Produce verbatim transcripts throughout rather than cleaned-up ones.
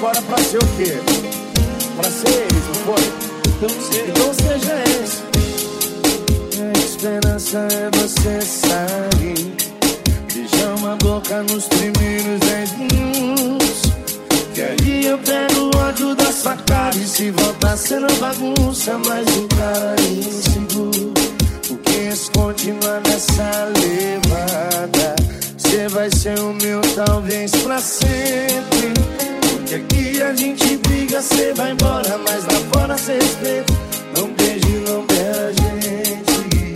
embora pra ser o quê? Pra ser ex, não foi? Então seja, então seja ex. A esperança é você sair, beijar uma boca nos primeiros dez minutos, que aí eu pego o ódio da sua cara. E se voltar sendo bagunça, mais um cara inseguro. Porque se continuar nessa levada, você vai ser o meu talvez pra sempre. Porque aqui a gente briga, você vai embora, mas lá fora cê respeita. Não beije, não beija a gente.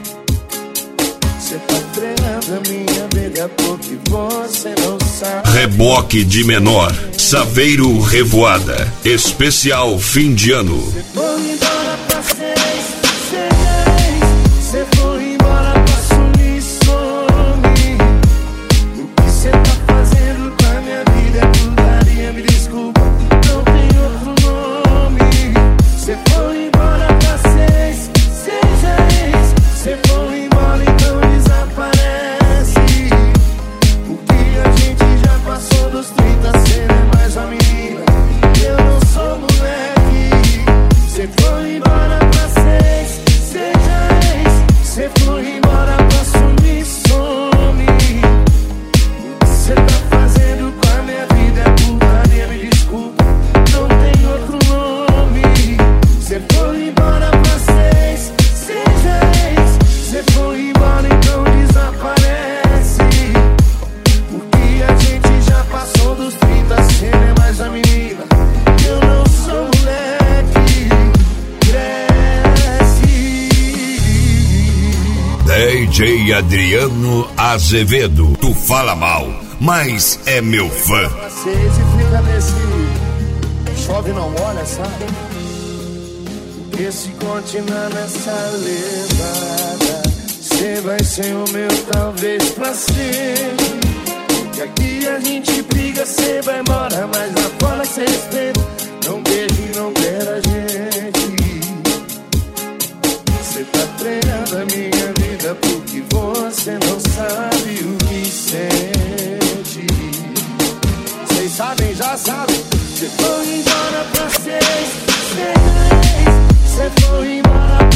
Cê tá treinando a minha vida porque você não sabe. Reboque de menor, Saveiro Revoada, especial fim de ano. Cê foi embora pra ser ex, seja ex. Cê foi embora pra sumir, some. O que cê tá fazendo com a minha vida é putaria, me desculpa, não tem outro nome. Cê foi embora pra ser ex, seja ex. Cê foi embora, então desaparece. Porque a gente já passou dos trinta, cê não é mais uma menina, eu não sou moleque. Cê foi embora pra ser ex, seja ex. Cê foi embora pra sumir, some. O que cê tá fazendo com a minha vida é putaria, me desculpa, não tem outro nome. Cê foi embora pra ser ex, seja ex. Cê foi embora, então desaparece. Porque a gente já passou dos trinta, cê não é mais a menina, eu não sou moleque. Cresce. D J Adriano Azevedo, tu fala mal, mas é meu fã. Vocês e fica nesse chove não molha, sabe? Porque se continuar nessa levada, cê vai ser o meu talvez pra sempre. Porque aqui a gente briga, cê vai embora, mas lá fora cê respeita. Não beije, não quer a gente. Cê tá treinando a minha vida porque você não sabe o que sente. Vocês sabem, já sabem. Cê foi embora pra ser ex, cê foi embora